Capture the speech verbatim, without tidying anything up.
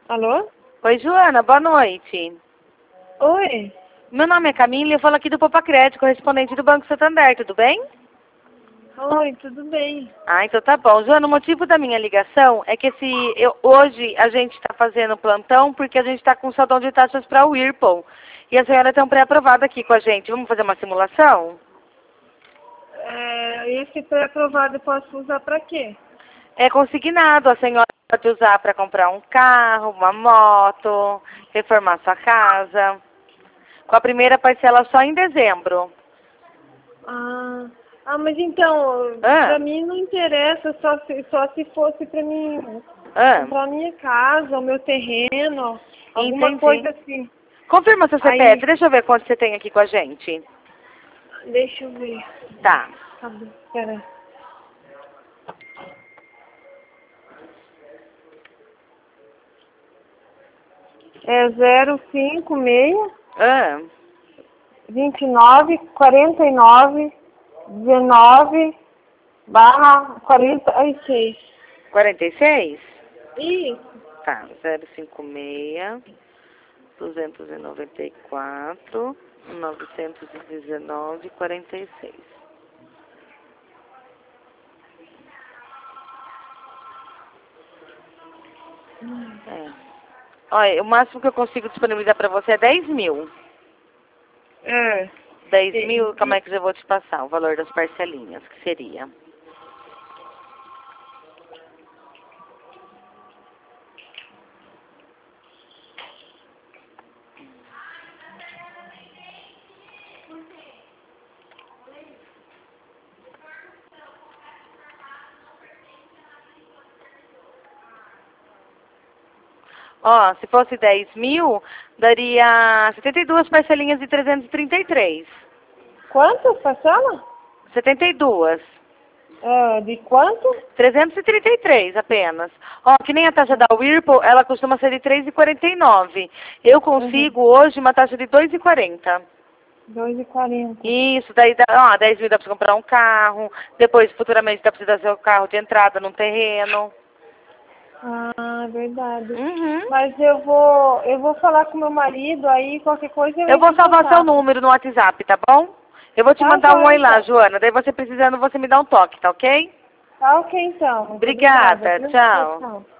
Alô? Oi, Joana, boa noite. Oi. Meu nome é Camila e eu falo aqui do Popa Crédito, correspondente do Banco Santander, tudo bem? Oi, tudo bem? Ah, então tá bom. Joana, o motivo da minha ligação é que esse, eu, hoje a gente está fazendo plantão porque a gente está com saldão de taxas para o Whirlpool. E a senhora tem um pré-aprovado aqui com a gente. Vamos fazer uma simulação? É, esse pré-aprovado eu posso usar pra quê? É consignado. A senhora pode usar para comprar um carro, uma moto, reformar sua casa. Com a primeira parcela só em dezembro. Ah, ah mas então, Ah, pra mim não interessa só se, só se fosse pra mim ah, comprar minha casa, o meu terreno, alguma entendi. coisa assim. Confirma seu C P F. Aí, Deixa eu ver quanto você tem aqui com a gente. deixa eu ver. Tá. Cadê? Pera. É zero cinco seis, Ah, vinte e nove, quarenta e nove, dezenove, barra quarenta e seis. quarenta e seis? Isso. Tá. zero cinco seis, duzentos e noventa e quatro, novecentos e dezenove, quarenta e seis. É. Olha, o máximo que eu consigo disponibilizar para você é dez mil. É. dez E- mil, como é que eu vou te passar? O valor das parcelinhas, que seria? Ó, se fosse dez mil, daria setenta e duas parcelinhas de trezentos e trinta e três. Quanto, parcela? setenta e duas. Ah, de quanto? trezentos e trinta e três apenas. Ó, que nem a taxa da Whirlpool, ela costuma ser de três reais e quarenta e nove. Eu Uhum. consigo hoje uma taxa de dois reais e quarenta. dois e quarenta. Isso, daí dá, ó, dez mil dá pra você comprar um carro, depois futuramente dá pra você dar seu carro de entrada num terreno. Ah, verdade. Uhum. Mas eu vou, eu vou falar com meu marido, aí qualquer coisa eu Eu entro vou em salvar seu contato. número no WhatsApp, tá bom? Eu vou te Tá, mandar um joia, oi lá, então. Joana. Daí você precisando, você me dá um toque, tá ok? Tá ok, então. Muito obrigada, Obrigada, viu? Tchau, tchau. tchau.